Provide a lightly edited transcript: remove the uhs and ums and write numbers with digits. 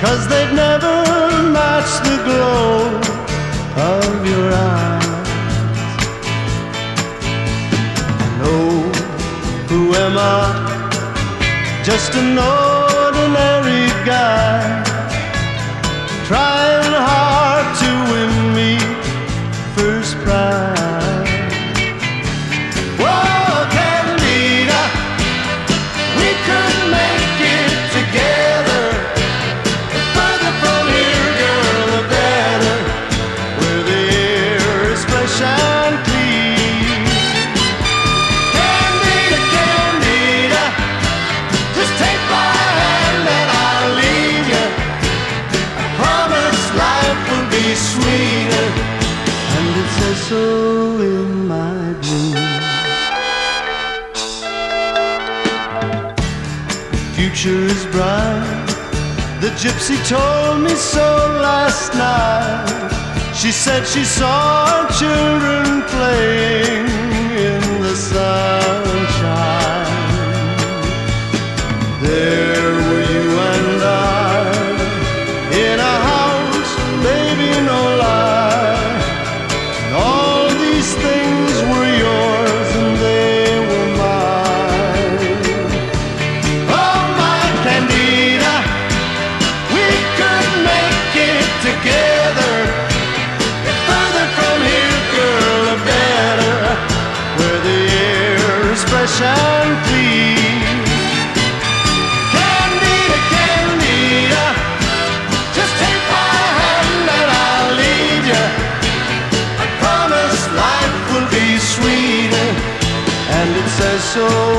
'cause they'd never match the glow of your eyes. No, who am I? Just an ordinary guy, trying hard to win me first prize. Whoa, Candida, we could make it together. Further from here, girl, the better, where the air is fresh and clean. Candida, Candida, just take my hand and I'll leave you. I promise life will be sweeter, and it says so in my dream. Future is bright, the gypsy told me so last night. She said she saw our children playing in the sunshine. There were you and I, in a house, baby, no lie. And all these things were yours and they were mine. Oh, my Candida, we could make it together. Further from here, girl, the better, where the air is fresh and clean. Candida, Candida, just take my hand and I'll lead you. I promise life will be sweeter, and it says so